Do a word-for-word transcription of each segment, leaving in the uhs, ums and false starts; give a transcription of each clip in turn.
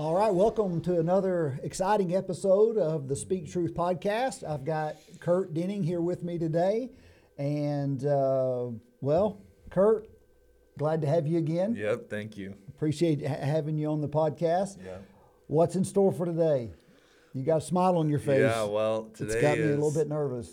All right, welcome to another exciting episode of the Speak Truth podcast. I've got Kurt Denning here with me today. And, uh, well, Kurt, glad to have you again. Yep, thank you. Appreciate ha- having you on the podcast. Yeah. What's in store for today? You got a smile on your face. Yeah, well, today It's got me is... a little bit nervous.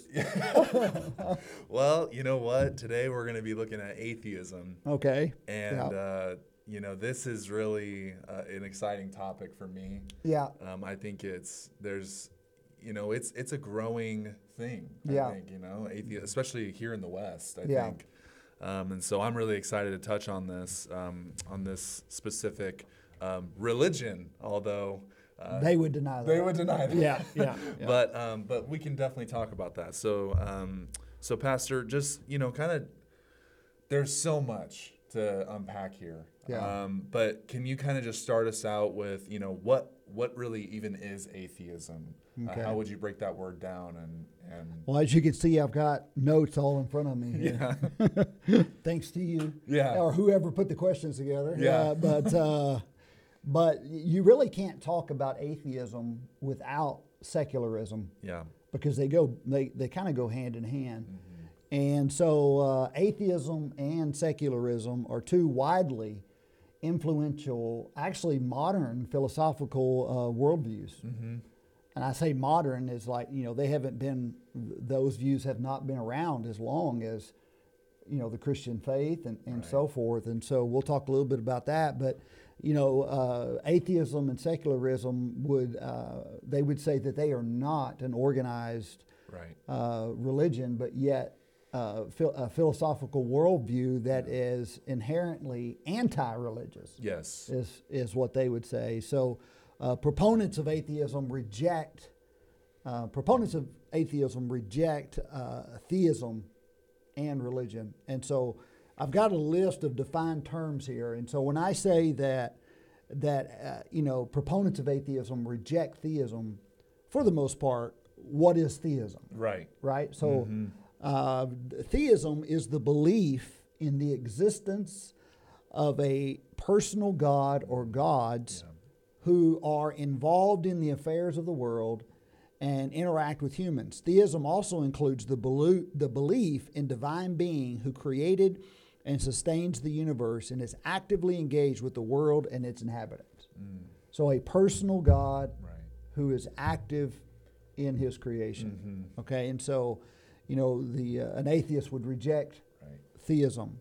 Well, you know what? Today we're going to be looking at atheism. Okay. And, Yeah. uh, you know, this is really uh, an exciting topic for me. Yeah. Um, I think it's, there's, you know, it's it's a growing thing, I Yeah. think, you know, athe- especially here in the West, I Yeah. think. Um, and so I'm really excited to touch on this, um, on this specific um, religion, although... Uh, They would deny that. They would deny that. Yeah, yeah, yeah. But um, but we can definitely talk about that. So um, so Pastor, just you know, kind of, there's so much to unpack here. Yeah. Um, but can you kind of just start us out with you know what what really even is atheism? Okay. Uh, how would you break that word down and and Well, as you can see, I've got notes all in front of me here. yeah Thanks to you. Yeah. Or whoever put the questions together. Yeah. Uh, but uh, but you really can't talk about atheism without secularism yeah because they go they, they kind of go hand in hand. And so uh, atheism and secularism are two widely influential, actually modern philosophical uh, worldviews. mm-hmm. And I say modern is like, you know, they haven't been, those views have not been around as long as, you know, the Christian faith and, and Right. so forth. And so we'll talk a little bit about that. But, you know, uh, atheism and secularism would, uh, they would say that they are not an organized right uh, religion, but yet uh, phil- a philosophical worldview that Yeah. is inherently anti-religious yes is is what they would say. So uh, proponents of atheism reject uh, proponents of atheism reject uh, theism and religion. And so I've got a list of defined terms here. And so when I say that that uh, you know proponents of atheism reject theism, for the most part, what is theism? right Right? So Mhm. uh, theism is the belief in the existence of a personal God or gods Yeah. who are involved in the affairs of the world and interact with humans. Theism also includes the, belu- the belief in divine being who created and sustains the universe and is actively engaged with the world and its inhabitants. Mm. So a personal God right who is active in his creation. Mhm. Okay, and so, you know, the uh, an atheist would reject right theism.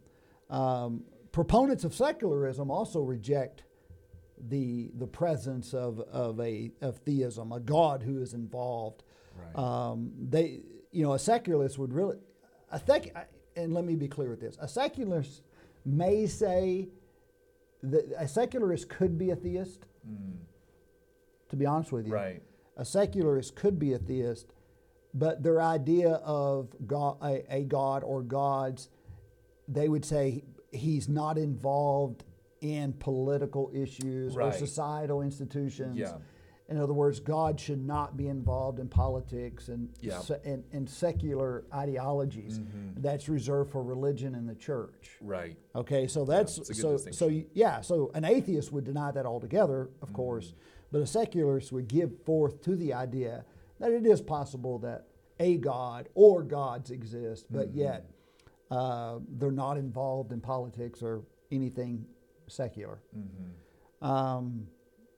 Um, proponents of secularism also reject the the presence of of a of theism, a God who is involved. right Um, they, you know, a secularist would really, I think, and let me be clear with this: a secularist may say that a secularist could be a theist. Mm. To be honest with you, right a secularist could be a theist, but their idea of God, a, a God or gods, they would say he's not involved in political issues or Right. societal institutions. Yeah. In other words, God should not be involved in politics and Yeah. se- and, and secular ideologies. Mhm. That's reserved for religion and the church. right Okay, so that's it's a good so distinction. so y- yeah. So an atheist would deny that altogether, of Mm-hmm. course, but a secularist would give forth to the idea that it is possible that a God or gods exist, but Mm-hmm. yet uh, they're not involved in politics or anything secular. Mm-hmm. Um,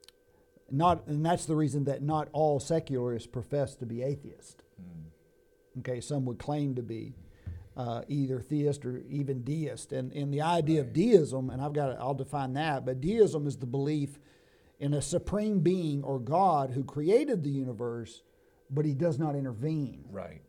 not, and that's the reason that not all secularists profess to be atheist. Mm. Okay, some would claim to be uh, either theist or even deist, and and the idea of Right. deism, and I've got to, I'll define that. But deism is the belief in a supreme being or God who created the universe, but he does not intervene. right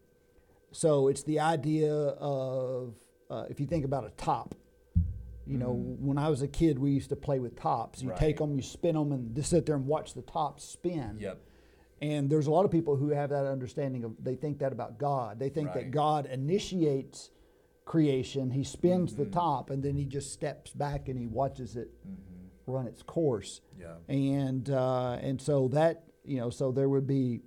So it's the idea of uh, if you think about a top. You know, Mhm. when I was a kid, we used to play with tops. You take Right. them, you spin them, and just sit there and watch the tops spin. yep And there's a lot of people who have that understanding of, they think that about God. They think that Right. God initiates creation, he spins the Mhm. top, and then he just steps back and he watches it mm-hmm. run its course. yeah And uh, and so that, you know, so there would be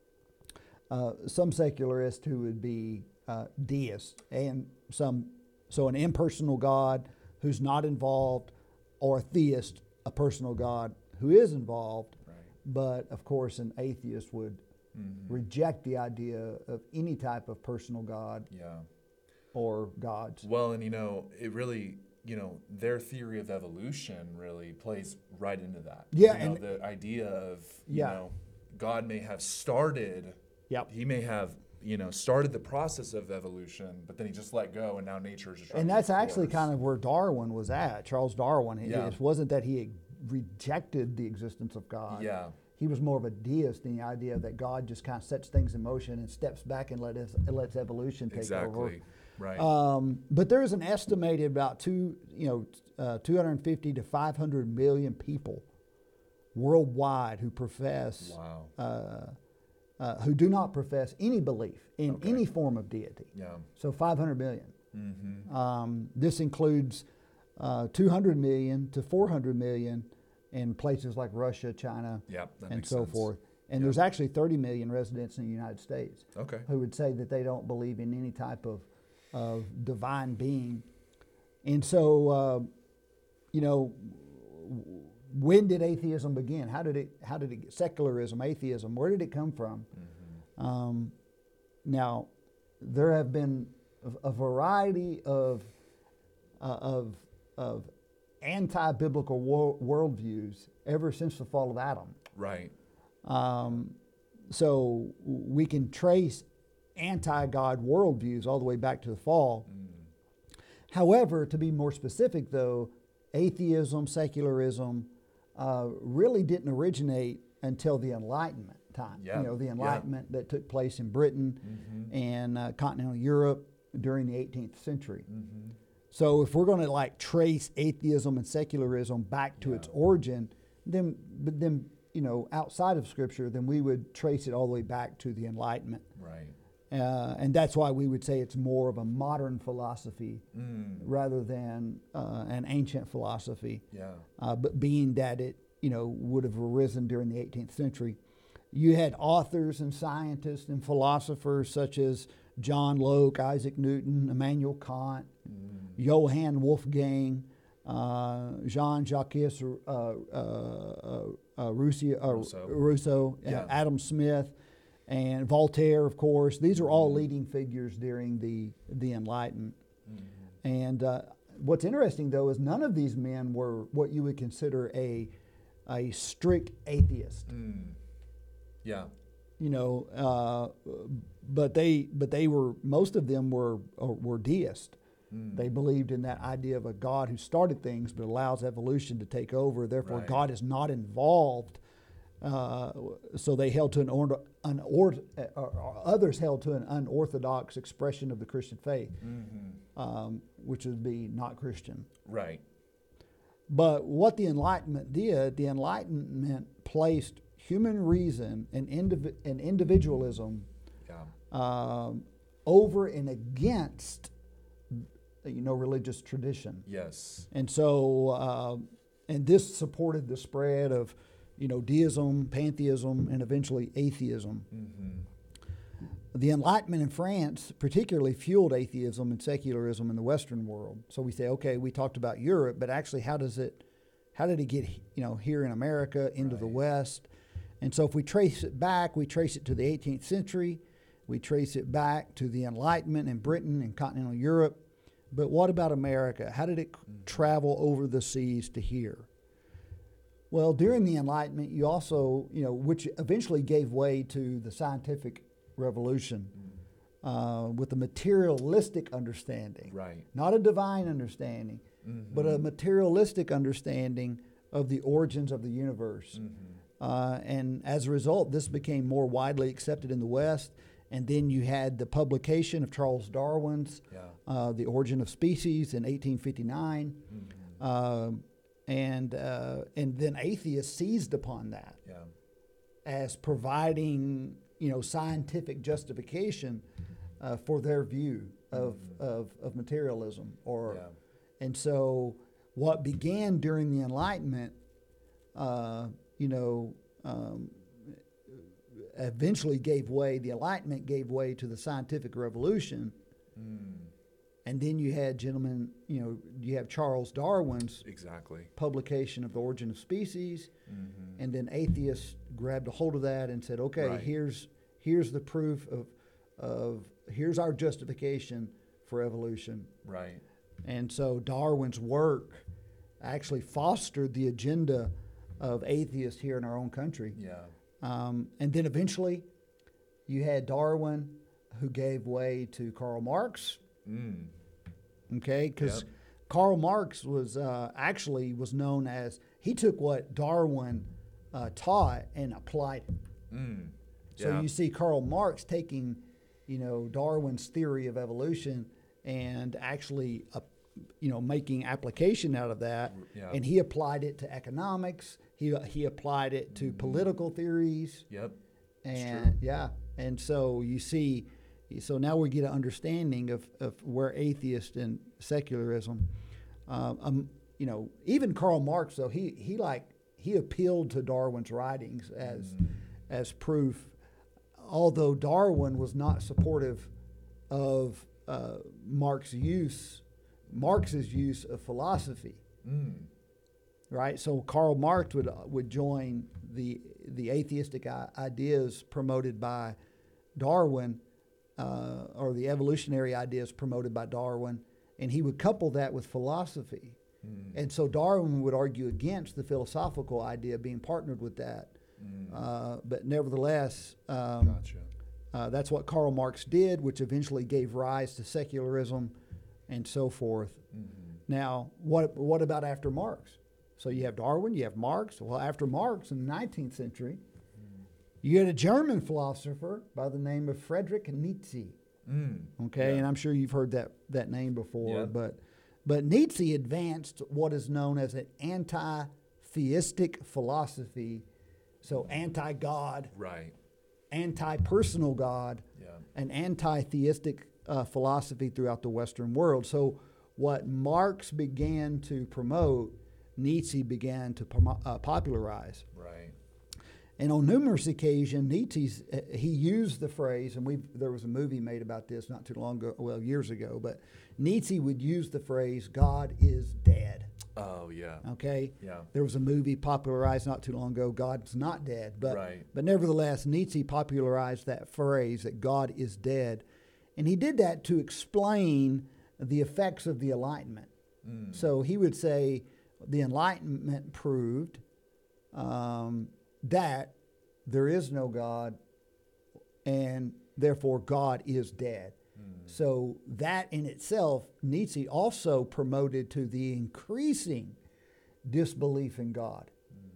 uh, some secularists who would be uh, deists, and some, so an impersonal God who's not involved, or a theist, a personal God who is involved. Right. But of course, an atheist would Mm-hmm. reject the idea of any type of personal God Yeah. or gods. Well, and you know, it really, you know, their theory of evolution really plays right into that. Yeah, You know, and- the idea of, you Yeah. know, God may have started, Yep. he may have, you know, started the process of evolution, but then he just let go and now nature is just And that's actually kind of where Darwin was at. Charles Darwin. It- Yeah. It wasn't that he rejected the existence of God. Yeah. He was more of a deist in the idea that God just kind of sets things in motion and steps back and let us, lets evolution take Exactly. over. Right. Um, but there is an estimated about two, you know, uh, two hundred fifty to five hundred million people worldwide who profess, Wow. uh, uh, who do not profess any belief in Okay. any form of deity. Yeah. So five hundred million. Mm-hmm. Um, this includes uh, two hundred million to four hundred million in places like Russia, China, Yep. That and makes so sense. forth. And Yeah. there's actually thirty million residents in the United States Okay. who would say that they don't believe in any type of, of divine being. And so, uh, you know, w- when did atheism begin? How did it, how did it get, secularism, atheism, where did it come from? Mm-hmm. Um, now, there have been a, a variety of, uh, of, of anti-biblical wo- worldviews ever since the fall of Adam. Right. Um, so we can trace anti-God worldviews all the way back to the fall. Mm. However, to be more specific though, atheism, secularism uh, really didn't originate until the Enlightenment time. Yeah, You know, the yeah. Enlightenment that took place in Britain Mm-hmm. and uh, continental Europe during the eighteenth century. Mm-hmm. So if we're going to like trace atheism and secularism back to Yeah. its origin, then but then you know outside of Scripture, then we would trace it all the way back to the Enlightenment, Right. uh, and that's why we would say it's more of a modern philosophy Mm. rather than uh, an ancient philosophy. Yeah. Uh, but being that it you know would have arisen during the eighteenth century, you had authors and scientists and philosophers such as John Locke, Isaac Newton, Immanuel Kant, Mm. Johann Wolfgang, uh, Jean-Jacques uh, uh, uh, uh, Rousseau, uh, Rousseau. Rousseau uh, Yeah. Adam Smith, and Voltaire, of course. These are all Mhm. leading figures during the, the Enlightenment. Mhm. And uh, what's interesting, though, is none of these men were what you would consider a, a strict atheist. Mm. Yeah. You know, uh, but they but they were most of them were uh, were deist. Mm. They believed in that idea of a God who started things but allows evolution to take over. Therefore, Right. God is not involved. Uh, so they held to an or, unor, uh, or others held to an unorthodox expression of the Christian faith, Mm-hmm. um, which would be not Christian. Right. But what the Enlightenment did, the Enlightenment placed human reason and, indiv- and individualism Yeah. um, over and against, you know, religious tradition. Yes. And so, uh, and this supported the spread of, you know, deism, pantheism, and eventually atheism. Mm-hmm. The Enlightenment in France particularly fueled atheism and secularism in the Western world. So we say, okay, we talked about Europe, but actually, how does it, how did it get, you know, here in America into the Right. West? And so if we trace it back, we trace it to the eighteenth century, we trace it back to the Enlightenment in Britain and continental Europe. But what about America? How did it Mm-hmm. travel over the seas to here? Well, during the Enlightenment, you also, you know, which eventually gave way to the scientific revolution uh, with a materialistic understanding, Right. not a divine understanding, Mm-hmm. but a materialistic understanding of the origins of the universe. Mm-hmm. Uh, and as a result, this became more widely accepted in the West. And then you had the publication of Charles Darwin's Yeah. uh, The Origin of Species in eighteen fifty-nine. Mm-hmm. Um, and, uh, and then atheists seized upon that Yeah. as providing, you know, scientific justification uh, for their view of, Mhm. of, of materialism. Or, Yeah. And so what began during the Enlightenment, uh, you know, um, eventually gave way, the Enlightenment gave way to the scientific revolution. Mm. And then you had gentlemen, you know, you have Charles Darwin's Exactly. publication of The Origin of Species, Mm-hmm. and then atheists grabbed a hold of that and said, okay, Right. here's here's the proof of of here's our justification for evolution. Right. And so Darwin's work actually fostered the agenda of atheists here in our own country. Yeah. Um, and then eventually you had Darwin, who gave way to Karl Marx. Mm. Okay, because Yep. Karl Marx was uh, actually was known as, he took what Darwin uh, taught and applied it. Mm. So Yeah. you see Karl Marx taking, you know, Darwin's theory of evolution and actually, uh, you know, making application out of that, Yeah. and he applied it to economics. He he applied it to Mhm. political theories, Yep. It's and true. yeah, and so you see, so now we get an understanding of, of where atheist and secularism, um, um, you know, even Karl Marx, though, he he like he appealed to Darwin's writings as Mm. as proof, although Darwin was not supportive of uh, Marx's use, Marx's use of philosophy, Mm. right? So Karl Marx would would join the the atheistic I- ideas promoted by Darwin, uh, or the evolutionary ideas promoted by Darwin, and he would couple that with philosophy. Mm. And so Darwin would argue against the philosophical idea being partnered with that. Mm. Uh, but nevertheless, um, Gotcha. uh, that's what Karl Marx did, which eventually gave rise to secularism and so forth. Mm-hmm. Now, what what about after Marx? So you have Darwin, you have Marx. Well, after Marx in the nineteenth century, you had a German philosopher by the name of Friedrich Nietzsche. Mm. Okay, Yeah. and I'm sure you've heard that that name before, Yeah. but but Nietzsche advanced what is known as an anti-theistic philosophy. So anti-God, Right. anti-personal God, Yeah. an anti-theistic uh, philosophy throughout the Western world. So what Marx began to promote, Nietzsche began to promo- uh, popularize. Right. And on numerous occasions, Nietzsche's, uh, he used the phrase, and we there was a movie made about this not too long ago, well, years ago, but Nietzsche would use the phrase, God is dead. Oh yeah. Okay? Yeah. There was a movie popularized not too long ago, God's not dead. But, Right. but nevertheless, Nietzsche popularized that phrase that God is dead. And he did that to explain the effects of the Enlightenment. Mm. So he would say the Enlightenment proved um, that there is no God, and therefore God is dead. Mm. So that in itself, Nietzsche also promoted to the increasing disbelief in God.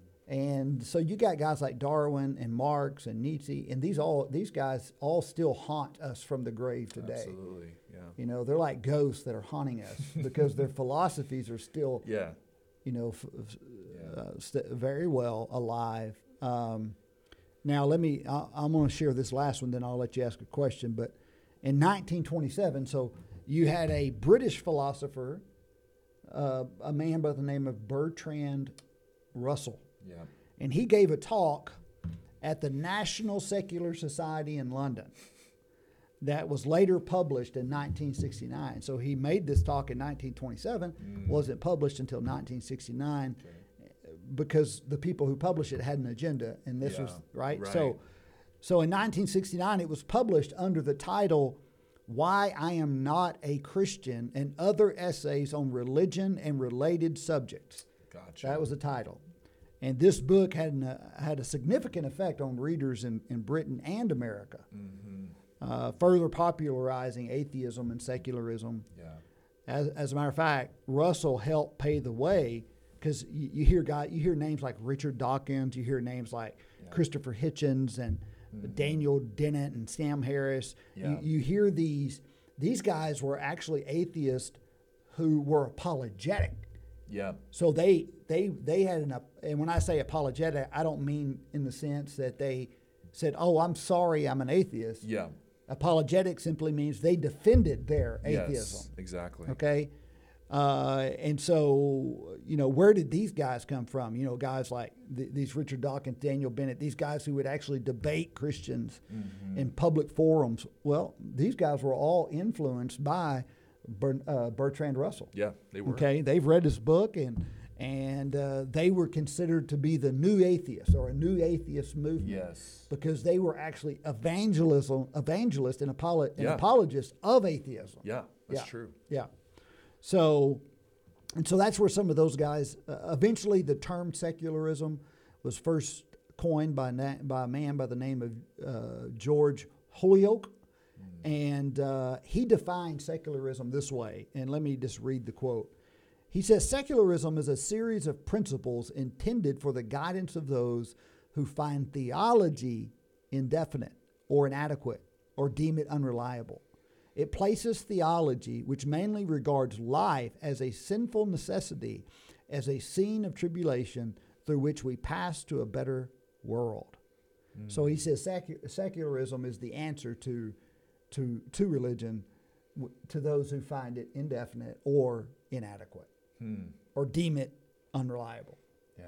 And so you got guys like Darwin and Marx and Nietzsche, and these all these guys all still haunt us from the grave today. Absolutely. Yeah. You know, they're like ghosts that are haunting us because their philosophies are still, Yeah. you know, f- f- Yeah. uh, st- very well alive. Um, now, let me, I, I'm going to share this last one, then I'll let you ask a question. But in nineteen twenty-seven, so you had a British philosopher, uh, a man by the name of Bertrand Russell. Yeah. And he gave a talk at the National Secular Society in London that was later published in nineteen sixty-nine. So he made this talk in nineteen twenty-seven, Mm. wasn't published until nineteen sixty-nine Okay. because the people who published it had an agenda, and this Yeah, was, right? right. So, so in nineteen sixty-nine, it was published under the title, Why I Am Not a Christian, and Other Essays on Religion and Related Subjects. Gotcha. That was the title. And this book had, an, uh, had a significant effect on readers in, in Britain and America, Mm-hmm. uh, further popularizing atheism and secularism. Yeah. As, as a matter of fact, Russell helped pay the way, because you, you hear guy, you hear names like Richard Dawkins, you hear names like Yeah. Christopher Hitchens and Mhm. Daniel Dennett and Sam Harris. Yeah. You, you hear these these guys were actually atheists who were apologetic. Yeah. So they they they had an ap- and when I say apologetic, I don't mean in the sense that they said, "Oh, I'm sorry, I'm an atheist." Yeah. Apologetic simply means they defended their atheism. Yes. Exactly. Okay. Uh, and so, you know, where did these guys come from? You know, guys like th- these Richard Dawkins, Daniel Bennett, these guys who would actually debate Christians Mm-hmm. in public forums. Well, these guys were all influenced by Ber, uh, Bertrand Russell. Yeah, they were. Okay, they've read his book, and and uh, they were considered to be the new atheists or a new atheist movement. Yes. Because they were actually evangelism, evangelist and, apolo- and Yeah. apologists of atheism. Yeah, that's Yeah. true. Yeah. So, and so that's where some of those guys. Uh, eventually, the term secularism was first coined by na- by a man by the name of uh, George Holyoake, and uh, he defined secularism this way. And let me just read the quote. He says, secularism is a series of principles intended for the guidance of those who find theology indefinite or inadequate or deem it unreliable. It places theology, which mainly regards life as a sinful necessity, as a scene of tribulation through which we pass to a better world. Mm. So he says secu- secularism is the answer to, to, to religion, w- to those who find it indefinite or inadequate. Hmm. Or deem it unreliable. Yeah.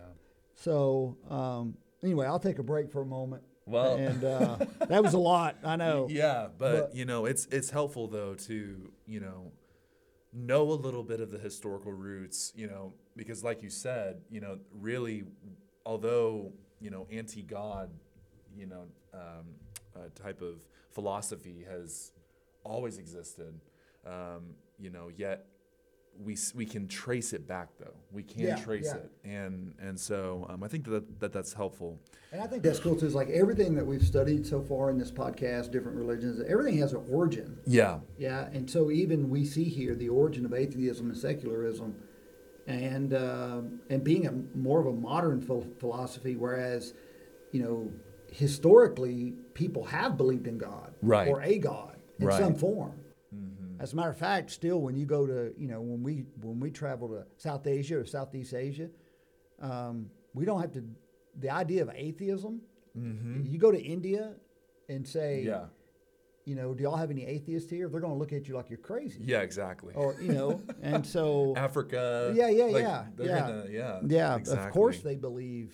So um, anyway, I'll take a break for a moment. Well, and uh, that was a lot, I know. Yeah, but, But- you know, it's it's helpful though to you know know a little bit of the historical roots, you know, because like you said, you know, really, although you know anti-God, you know, um, uh, type of philosophy has always existed, um, you know, yet. We we can trace it back though. We can Yeah, trace yeah. it, and and so um, I think that, that that's helpful. And I think that's cool too. Is like everything that we've studied so far in this podcast, different religions, everything has an origin. Yeah, Yeah, and so even we see here the origin of atheism and secularism, and uh, and being a more of a modern phil- philosophy, whereas, you know, historically people have believed in God, Right. or a God in Right. some form. mm-hmm. As a matter of fact, still when you go to, you know, when we when we travel to South Asia or Southeast Asia, um, we don't have to. The idea of atheism, Mm-hmm. you go to India and say, Yeah, you know, do y'all have any atheists here? They're going to look at you like you're crazy. yeah, exactly. Or, you know, and so, Africa. yeah, yeah, like, yeah, they're yeah. Gonna, yeah, yeah, exactly. of course they believe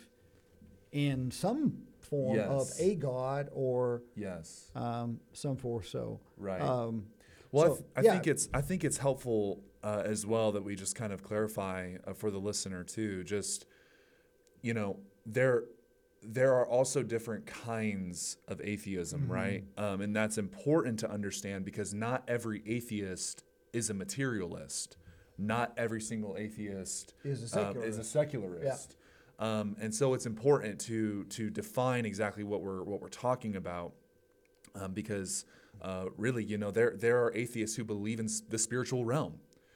in some form Yes. of a God or Yes, um, some force. So, right. um, well, I, so, th- I yeah. think it's I think it's helpful uh, as well that we just kind of clarify uh, for the listener too. Just you know, there there are also different kinds of atheism, Mm-hmm. right? Um, and that's important to understand because not every atheist is a materialist. Not every single atheist Is a um, is a secularist. secularist. Um, and so it's important to to define exactly what we're what we're talking about, um, because uh, really, you know, there there are atheists who believe in s- the spiritual realm,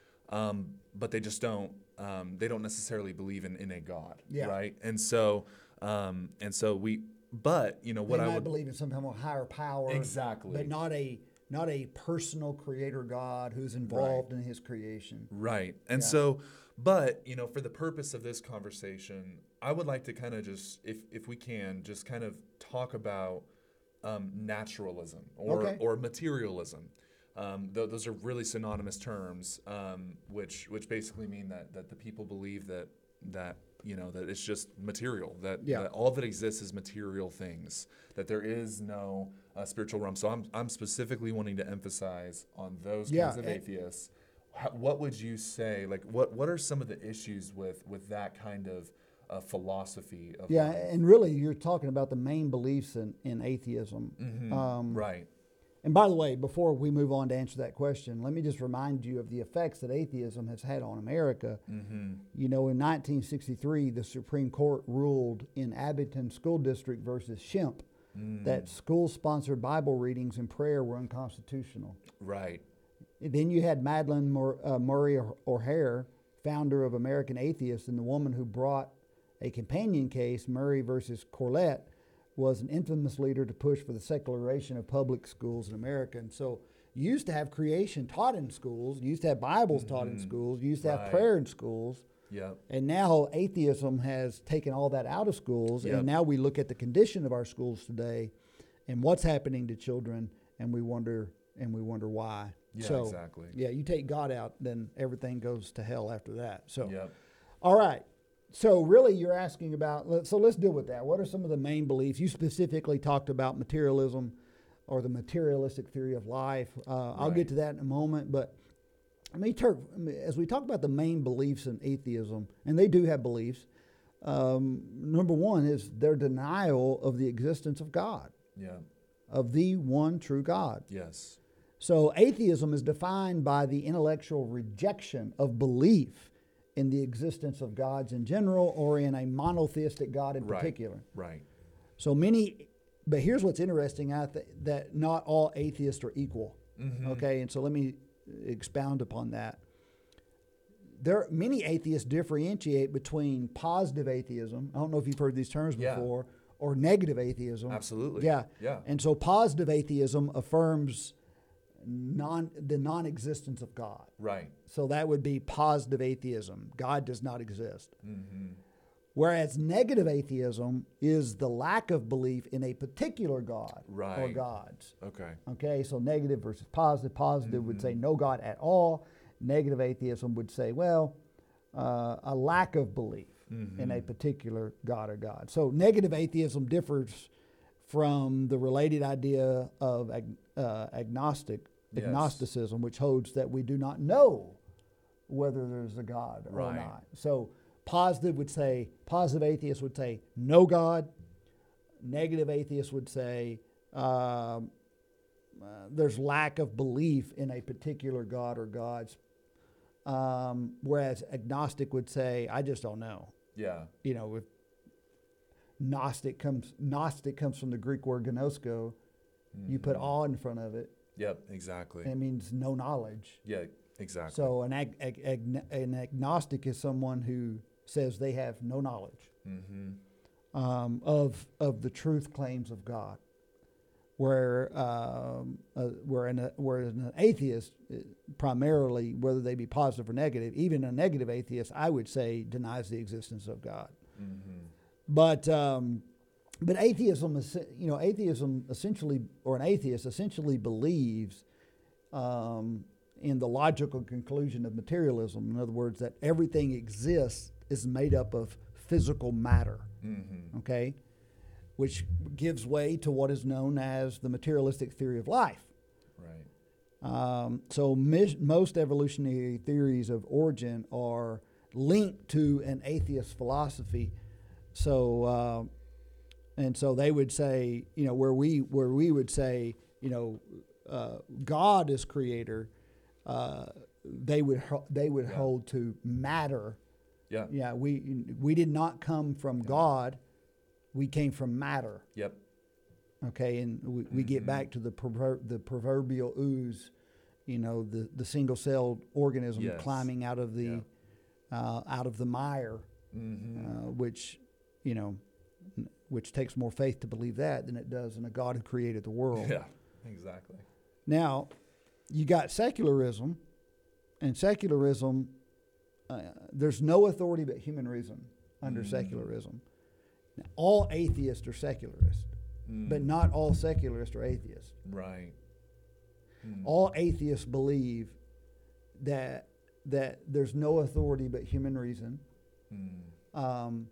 um, but they just don't um, they don't necessarily believe in, in a God, Yeah. right? And so um, and so we, but you know what they I might would believe in some kind of higher power, Exactly. but not a not a personal creator God who's involved in His creation. Right. And Yeah. so, but, you know, for the purpose of this conversation, I would like to kind of just, if, if we can, just kind of talk about um, naturalism or, Okay. or materialism. Um, th- those are really synonymous terms, um, which which basically mean that, that the people believe that, that, you know, that it's just material, that, Yeah. that all that exists is material things, that there is no uh, spiritual realm. So I'm, I'm specifically wanting to emphasize on those Yeah, kinds of and- atheists. How, what would you say? Like, what what are some of the issues with with that kind of uh, philosophy of Yeah, life? and really, you're talking about the main beliefs in, in atheism. Mhm. Um, Right. And by the way, before we move on to answer that question, let me just remind you of the effects that atheism has had on America. Mm-hmm. You know, in nineteen sixty-three, the Supreme Court ruled in Abington School District versus Shemp Mm. that school-sponsored Bible readings and prayer were unconstitutional. Right. Then you had Madeline Mur- uh, Murray O'H- O'Hare, founder of American Atheists, and the woman who brought a companion case, Murray versus Corlett, was an infamous leader to push for the secularization of public schools in America. And so you used to have creation taught in schools, you used to have Bibles taught in Mhm. schools, you used to have Right. prayer in schools, Yep. and now atheism has taken all that out of schools, Yep. and now we look at the condition of our schools today and what's happening to children, and we wonder and we wonder why. Yeah. so, exactly. yeah, you take God out, then everything goes to hell after that. So, Yep. all right. So, really, you're asking about, let- so let's deal with that. What are some of the main beliefs? You specifically talked about materialism or the materialistic theory of life. Uh, I'll Right. get to that in a moment. But I mean, ter- as we talk about the main beliefs in atheism, and they do have beliefs, um, number one is their denial of the existence of God, Yeah. of the one true God. Yes. So atheism is defined by the intellectual rejection of belief in the existence of gods in general or in a monotheistic God in Right. particular. Right. So many, but here's what's interesting, I th- that not all atheists are equal. Mm-hmm. Okay, and so let me expound upon that. There, many atheists differentiate between positive atheism. I don't know if you've heard these terms Yeah. before, or negative atheism. Absolutely. Yeah. Yeah. And so positive atheism affirms non the non-existence of God. Right. So that would be positive atheism. God does not exist. Mm-hmm. Whereas negative atheism is the lack of belief in a particular God or Right. gods. Okay. Okay, so negative versus positive. Positive would say no God at all. Negative atheism would say, well, uh, a lack of belief in a particular God or God. So negative atheism differs from the related idea of ag- uh, agnostic Yes. agnosticism, which holds that we do not know whether there's a God or Right. not. So positive would say, positive atheists would say no God. Negative atheists would say um, uh, there's lack of belief in a particular God or gods. Um, whereas agnostic would say, I just don't know. Yeah. You know, if Gnostic comes, Gnostic comes from the Greek word gnosko. You put awe in front of it. Yep. Exactly. It means no knowledge. Yeah. Exactly. So an, ag- ag- ag- an agnostic is someone who says they have no knowledge Mm-hmm. um, of of the truth claims of God. Where um, uh, where an, where an atheist, uh, primarily, whether they be positive or negative, even a negative atheist, I would say denies the existence of God. Mm-hmm. But um, but atheism is, you know, atheism essentially, or an atheist essentially believes um, in the logical conclusion of materialism. In other words, that everything exists is made up of physical matter. Mm-hmm. Okay, which gives way to what is known as the materialistic theory of life. Right. Um, so mis- most evolutionary theories of origin are linked to an atheist philosophy. So, uh, and so they would say, you know, where we where we would say, you know, uh, God is creator, uh, they would ho- they would Yeah. hold to matter. Yeah. Yeah, we we did not come from God, we came from matter. Yep. Okay, and we, we get back to the prover- the proverbial ooze, you know, the, the single celled organism Yes. climbing out of the Yeah. uh, out of the mire, Mm-hmm. uh, which, you know, n- which takes more faith to believe that than it does in a God who created the world. Yeah. Exactly. Now, you got secularism, and secularism, uh, there's no authority but human reason under Mm. secularism. Now, all atheists are secularists, Mm. but not all secularists are atheists. Right. Mm. All atheists believe that that there's no authority but human reason, Mm. um,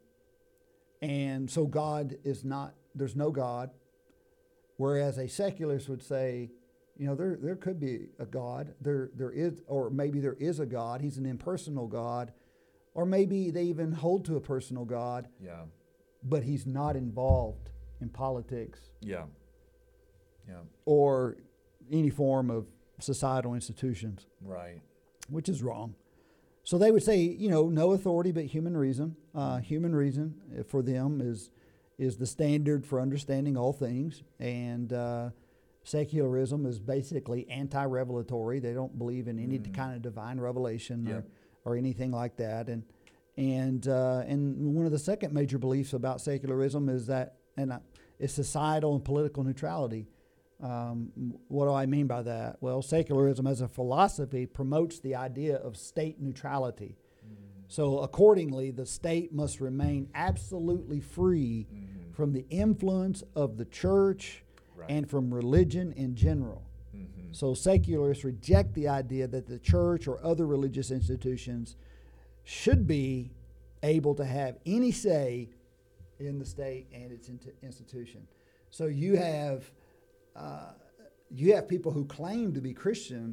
and so God is not. There's no God. Whereas a secularist would say, you know, there there could be a God. There there is, or maybe there is a God. He's an impersonal God, or maybe they even hold to a personal God, Yeah. but he's not involved in politics Yeah. Yeah. or any form of societal institutions, Right. which is wrong. So they would say, you know, no authority but human reason. Uh, human reason uh, for them is is the standard for understanding all things, and uh, secularism is basically anti-revelatory. They don't believe in any Mm. kind of divine revelation Yep. or, or anything like that. And and uh, and one of the second major beliefs about secularism is that, and uh, is societal and political neutrality. Um, what do I mean by that? Well, secularism as a philosophy promotes the idea of state neutrality. So accordingly, the state must remain absolutely free Mm-hmm. from the influence of the church Right. and from religion in general. Mm-hmm. So secularists reject the idea that the church or other religious institutions should be able to have any say in the state and its int- institution. So you have uh, you have people who claim to be Christian,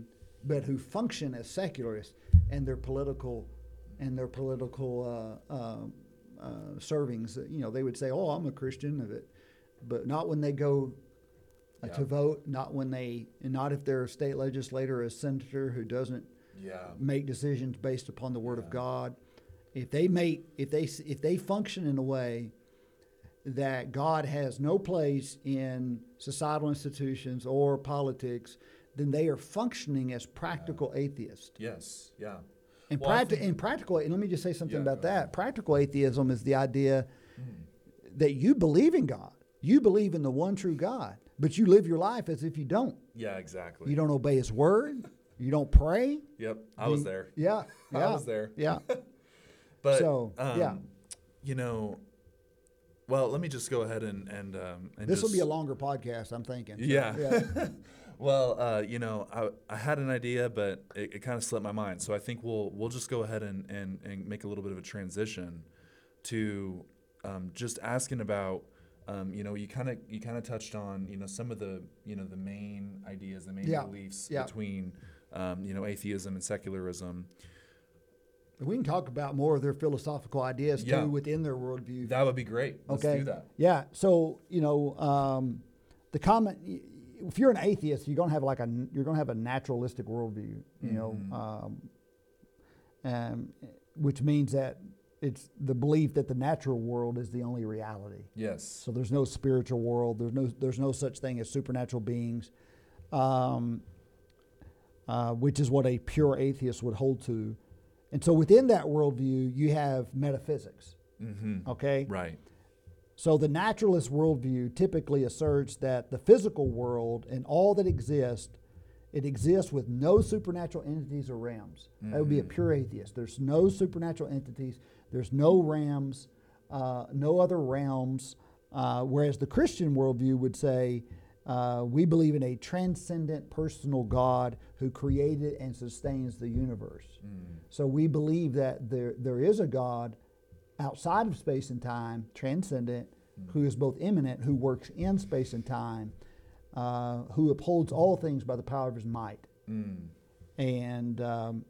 but who function as secularists, and their political, and their political uh, uh, uh, servings. You know, they would say, "Oh, I'm a Christian," of it, but not when they go uh, Yeah. to vote. Not when they, and not if they're a state legislator or a senator who doesn't Yeah. make decisions based upon the Word Yeah. of God. If they make, if they, if they function in a way that God has no place in societal institutions or politics, then they are functioning as practical atheists. Yes. Yeah. And, Well, I practi- think- and practical, and let me just say something Yeah, about go ahead. that. Practical atheism is the idea Mm. that you believe in God. You believe in the one true God, but you live your life as if you don't. Yeah. Exactly. You don't obey His word. You don't pray. Yep. I was You- there. Yeah. I yeah, was there. Yeah. But So, um, yeah. you know, well, let me just go ahead and and um, and This will just, be a longer podcast, I'm thinking. So, Yeah. yeah. Well, uh, you know, I, I had an idea, but it, it kind of slipped my mind. So I think we'll we'll just go ahead and, and, and make a little bit of a transition to um, just asking about, um, you know, you kind of you kind of touched on, you know, some of the you know the main ideas, the main Yeah. beliefs Yeah. between, um, you know, atheism and secularism. We can talk about more of their philosophical ideas Yeah. too within their worldview. That would be great. Let's okay. do that. Yeah. So you know, um, the common. If you're an atheist, you're gonna have like a you're gonna have a naturalistic worldview. You know, Mhm. um, um, which means that it's the belief that the natural world is the only reality. Yes. So there's no spiritual world. There's no there's no such thing as supernatural beings, um, uh, which is what a pure atheist would hold to. And so within that worldview, you have metaphysics. Mm-hmm. Okay. Right. So the naturalist worldview typically asserts that the physical world and all that exists, it exists with no supernatural entities or realms. That would be a Mhm. pure atheist. There's no supernatural entities. There's no realms, uh, no other realms. Uh, whereas the Christian worldview would say, uh, we believe in a transcendent personal God who created and sustains the universe. Mm. So we believe that there there is a God outside of space and time, transcendent, Mm. who is both immanent, who works in space and time, uh, who upholds all things by the power of His might. Mm. And um,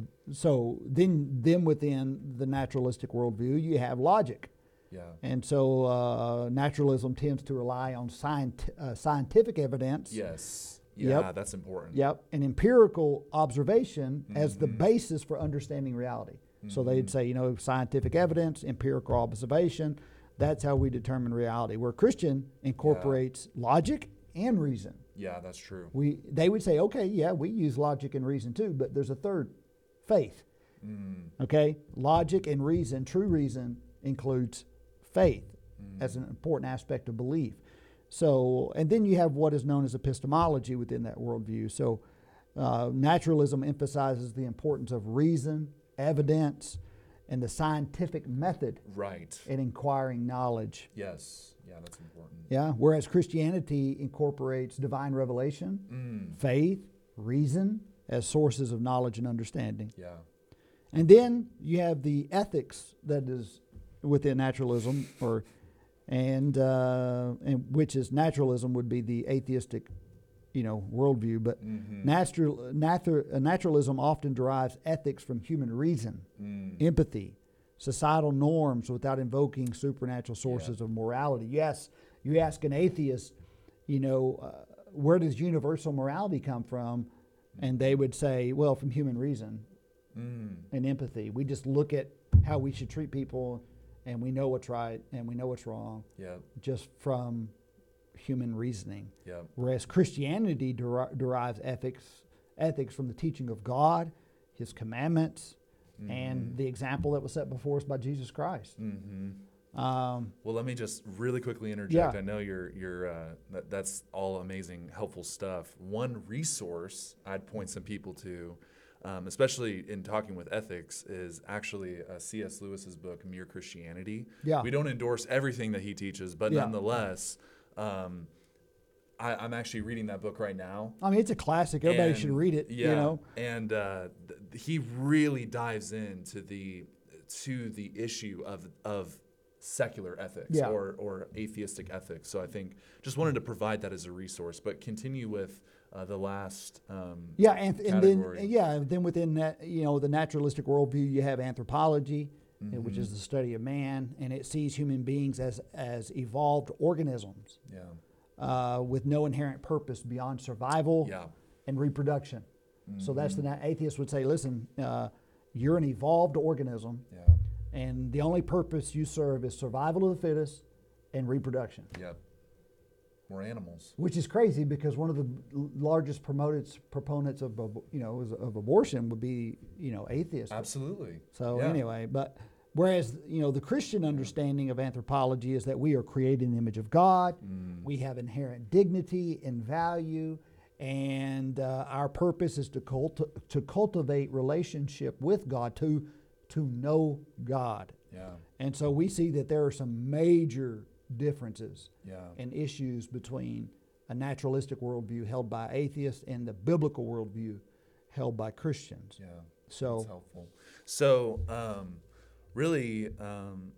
so then, then within the naturalistic worldview, you have logic. Yeah. And so uh, naturalism tends to rely on scient- uh, scientific evidence. Yes. Yeah, Yep. that's important. Yep, and empirical observation as the Mhm. basis for understanding reality. So they'd Mhm. say, you know, scientific evidence, empirical observation, that's how we determine reality. Where Christian incorporates logic and reason. Yeah, that's true. We they would say, okay, yeah, we use logic and reason too, but there's a third, faith. Mm. Okay, logic and reason, true reason includes faith Mm. as an important aspect of belief. So, and then you have what is known as epistemology within that worldview. So, uh, naturalism emphasizes the importance of reason, evidence, and the scientific method Right. in inquiring knowledge. Yes. Yeah, that's important. Yeah. Whereas Christianity incorporates divine revelation, Mm. faith, reason as sources of knowledge and understanding. Yeah. And then you have the ethics that is within naturalism, or and uh, and which is naturalism would be the atheistic, you know, worldview. But Mm-hmm. natural natu- uh, naturalism often derives ethics from human reason, Mm. empathy, societal norms, without invoking supernatural sources of morality. Yes, you ask an atheist, you know, uh, where does universal morality come from, and they would say, well, from human reason Mm. and empathy. We just look at how we should treat people, and we know what's right and we know what's wrong Yeah. just from human reasoning. Yeah. Whereas Christianity deri- derives ethics ethics from the teaching of God, His commandments, and the example that was set before us by Jesus Christ. Mm-hmm. Um, Well, let me just really quickly interject. Yeah. I know you're you're uh, that, that's all amazing, helpful stuff. One resource I'd point some people to, um, especially in talking with ethics, is actually uh, C S Lewis's book, Mere Christianity. Yeah. We don't endorse everything that he teaches, but Yeah. nonetheless, um, I, I'm actually reading that book right now. I mean, it's a classic. Everybody And, should read it. Yeah, You know. and uh, th- he really dives into the to the issue of of secular ethics Yeah. or or atheistic ethics. So I think just wanted to provide that as a resource. But continue with uh, the last um, Yeah, and, and then category. yeah, and then within that, you know, the naturalistic worldview, you have anthropology, uh, which is Mhm. the study of man, and it sees human beings as as evolved organisms Yeah. uh, with no inherent purpose beyond survival Yeah. and reproduction. So that's the Mhm. na- atheist would say, listen, uh, you're an evolved organism, Yeah. and the only purpose you serve is survival of the fittest and reproduction. Yep. We're animals. Which is crazy because one of the l- largest promoted proponents of ab- you know is- of abortion would be you know atheists. Absolutely. So Yeah. anyway, but whereas you know the Christian understanding of anthropology is that we are created in the image of God, Mm. we have inherent dignity and value, and uh, our purpose is to culti- to cultivate relationship with God, to to know God. Yeah. And so we see that there are some major differences Yeah. and issues between a naturalistic worldview held by atheists and the biblical worldview held by Christians. Yeah. So, That's helpful. So, um, really, um,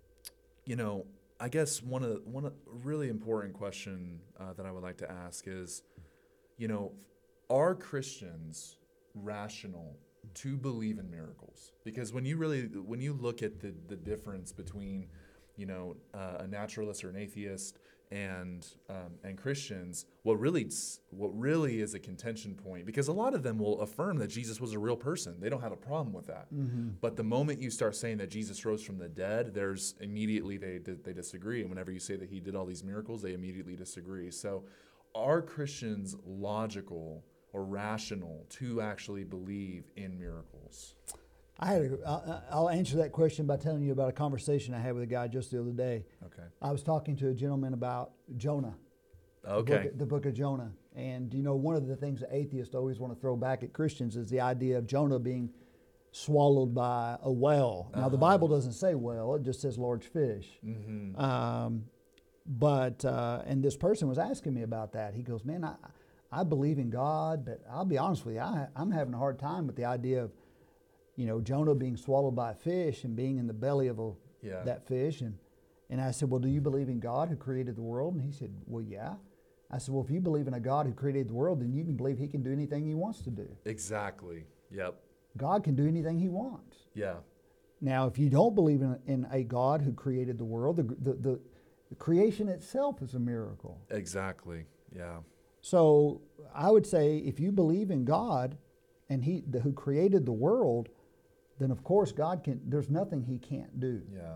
you know, I guess one of one of, really important question uh, that I would like to ask is, you know, are Christians rational to believe in miracles? Because when you really when you look at the the difference between, you know, uh, a naturalist or an atheist and um, and Christians, what really what really is a contention point, because a lot of them will affirm that Jesus was a real person. They don't have a problem with that. mm-hmm. But the moment you start saying that Jesus rose from the dead, there's immediately they they disagree. And whenever you say that he did all these miracles, they immediately disagree. So, are Christians logical or rational to actually believe in miracles? I had a, I'll- I'll answer that question by telling you about a conversation I had with a guy just the other day. Okay. I was talking to a gentleman about Jonah, the Okay. book, the book of Jonah. And, you know, one of the things that atheists always want to throw back at Christians is the idea of Jonah being swallowed by a whale. Now, the Uh-huh. Bible doesn't say whale, it just says large fish. Mm-hmm. Um, but, uh, and this person was asking me about that. He goes, man, I, I believe in God, but I'll be honest with you, I, I'm having a hard time with the idea of, you know, Jonah being swallowed by a fish and being in the belly of a, Yeah. that fish. And, and I said, well, do you believe in God who created the world? And he said, well, yeah. I said, well, if you believe in a God who created the world, then you can believe he can do anything he wants to do. Exactly. Yep. God can do anything he wants. Yeah. Now, if you don't believe in, in a God who created the world, the, the, the, the creation itself is a miracle. Exactly. Yeah. So I would say if you believe in God and he the, who created the world, then of course God can, there's nothing he can't do. Yeah.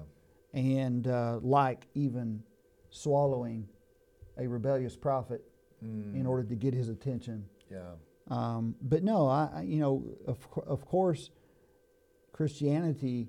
And uh, like even swallowing a rebellious prophet Mm. in order to get his attention. Yeah. Um, but no, I, I you know, of, co- of course, Christianity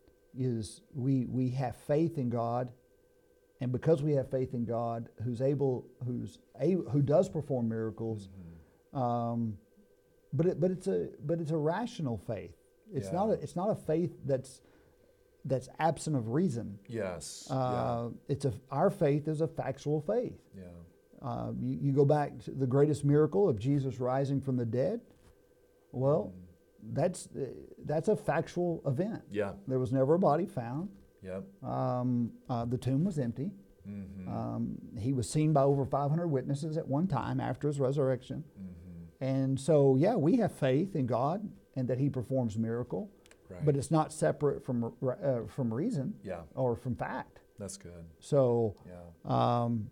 is we we have faith in God, and because we have faith in God, who's able, who's a, who does perform miracles, Mhm. um, but it, but it's a but it's a rational faith. It's Yeah. not a it's not a faith that's that's absent of reason. Yes. Uh, It's a our faith is a factual faith. yeah. Yeah. Uh, you, you go back to the greatest miracle of Jesus rising from the dead. Well, Mm. that's uh, that's a factual event. Yeah. There was never a body found. Yep. Um, uh, the tomb was empty. Mm-hmm. Um, he was seen by over five hundred witnesses at one time after his resurrection. Mm-hmm. And so, yeah, we have faith in God and that He performs miracle, Right. but it's not separate from uh, from reason yeah. or from fact. That's good. So, Yeah. um,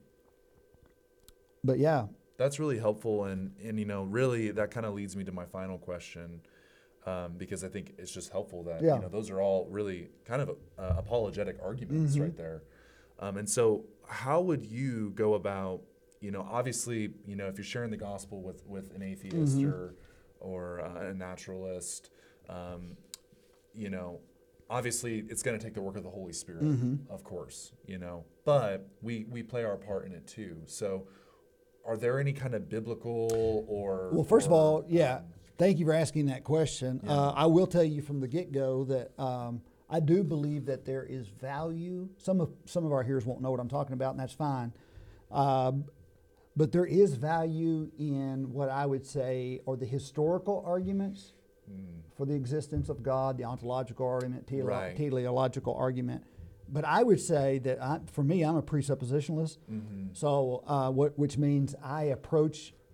but yeah, That's really helpful, and and you know, really, that kind of leads me to my final question, um, because I think it's just helpful that Yeah. you know those are all really kind of uh, apologetic arguments Mhm. right there, um, and so how would you go about, you know, obviously, you know, if you're sharing the gospel with with an atheist Mhm. or or uh, a naturalist, um, you know, obviously it's going to take the work of the Holy Spirit, Mhm. of course, you know, but we we play our part in it too, so. Are there any kind of biblical or? Well, first of or, all, yeah, um, thank you for asking that question. Yeah. Uh, I will tell you from the get-go that um, I do believe that there is value. Some of some of our hearers won't know what I'm talking about, and that's fine. Um, but there is value in what I would say are the historical arguments mm, for the existence of God, the ontological argument, tele- Right. teleological argument. But I would say that I, for me, I'm a presuppositionalist. mhm, So, uh, what, which means I approach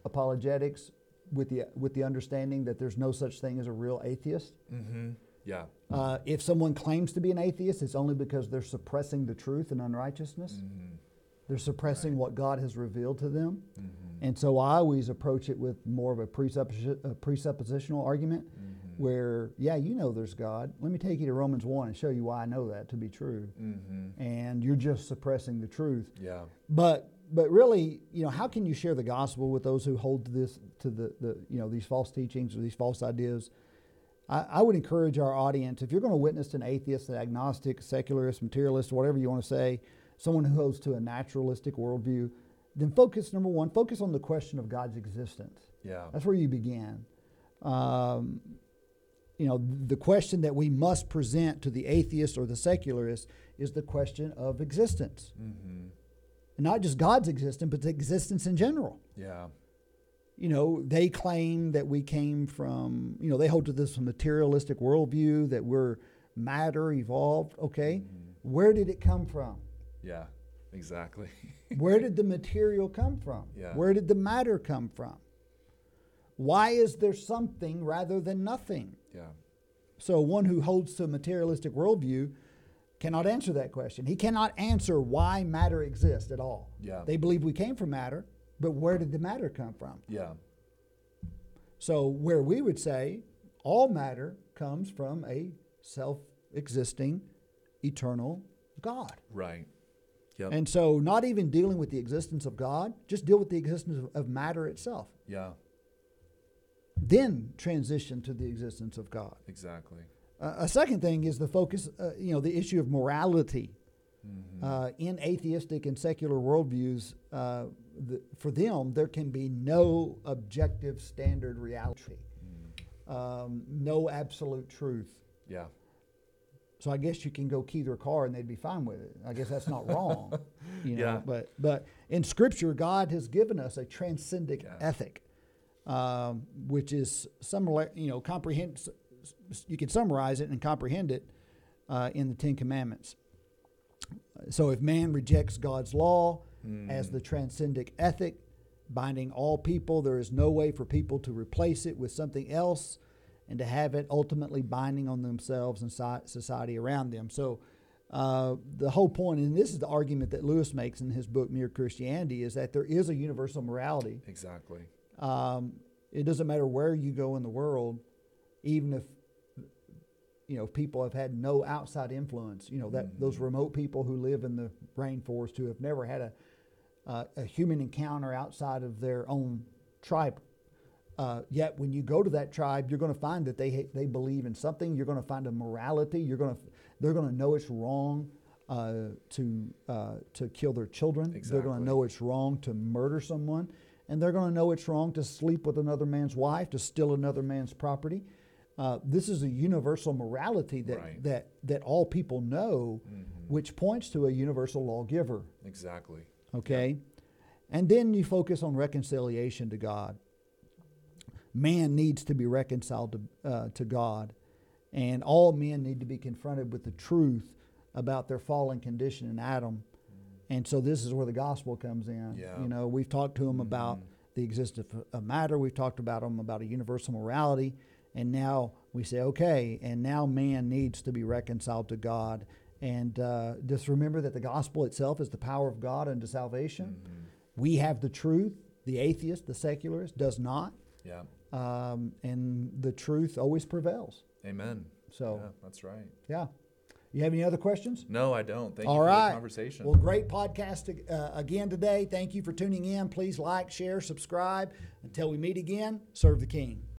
apologetics with the with the understanding that there's no such thing as a real atheist. Mm-hmm. Yeah. Uh, if someone claims to be an atheist, it's only because they're suppressing the truth and unrighteousness. Mm-hmm. They're suppressing Right. what God has revealed to them. Mm-hmm. And so I always approach it with more of a, presupposi- a presuppositional argument Mm-hmm. where, yeah, you know there's God. Let me take you to Romans one and show you why I know that to be true. Mm-hmm. And you're just suppressing the truth. Yeah. But but really, you know, how can you share the gospel with those who hold to this to the, the you know these false teachings or these false ideas? I, I would encourage our audience, if you're going to witness to an atheist, an agnostic, secularist, materialist, whatever you want to say, someone who holds to a naturalistic worldview, then focus, number one, focus on the question of God's existence. Yeah. That's where you begin. Um, you know, the question that we must present to the atheist or the secularist is the question of existence. Mm-hmm. And not just God's existence, but the existence in general. Yeah. You know, they claim that we came from, you know, they hold to this materialistic worldview that we're matter evolved. Okay. Mm-hmm. Where did it come from? Yeah. Exactly. Where did the material come from? Yeah. Where did the matter come from? Why is there something rather than nothing? Yeah. So one who holds to a materialistic worldview cannot answer that question. He cannot answer why matter exists at all. Yeah. They believe we came from matter, but where did the matter come from? Yeah. So where we would say all matter comes from a self-existing, eternal God. Right. Yep. And so not even dealing with the existence of God, just deal with the existence of, of matter itself. Yeah. Then transition to the existence of God. Exactly. Uh, a second thing is the focus, uh, you know, the issue of morality. Mm-hmm. Uh, in atheistic and secular worldviews, uh, the, for them, there can be no objective standard reality, Mm. um, no absolute truth. Yeah. So I guess you can go key their car and they'd be fine with it. I guess that's not wrong, you know. Yeah. But but in Scripture, God has given us a transcendent Yeah. ethic, um, which is similar, you know, comprehend. You can summarize it and comprehend it uh, in the Ten Commandments. So if man rejects God's law Mm. as the transcendent ethic, binding all people, there is no way for people to replace it with something else and to have it ultimately binding on themselves and so- society around them. So uh, the whole point, and this is the argument that Lewis makes in his book, Mere Christianity, is that there is a universal morality. Exactly. Um, it doesn't matter where you go in the world, even if you know people have had no outside influence. You know that Mhm. those remote people who live in the rainforest who have never had a uh, a human encounter outside of their own tribe. Uh, yet when you go to that tribe, you're going to find that they they believe in something. You're going to find a morality. You're going to they're going to know it's wrong uh, to uh, to kill their children. They're going Exactly. to know it's wrong to murder someone, and they're going to know it's wrong to sleep with another man's wife, to steal another man's property. Uh, this is a universal morality that Right. that that all people know, Mhm. which points to a universal lawgiver. Exactly. Okay? And then you focus on reconciliation to God. Man needs to be reconciled to, uh, to God. And all men need to be confronted with the truth about their fallen condition in Adam. And so this is where the gospel comes in. Yeah. You know, we've talked to them about Mhm. the existence of- of matter. We've talked about them about a universal morality. And now we say, okay, and now man needs to be reconciled to God. And uh, just remember that the gospel itself is the power of God unto salvation. Mhm. We have the truth. The atheist, the secularist, does not. Yeah. Um, and the truth always prevails. Amen. So, Yeah, that's right. yeah. You have any other questions? No, I don't. Thank All you for right. the conversation. Well, great podcast uh, again today. Thank you for tuning in. Please like, share, subscribe. Until we meet again, serve the King.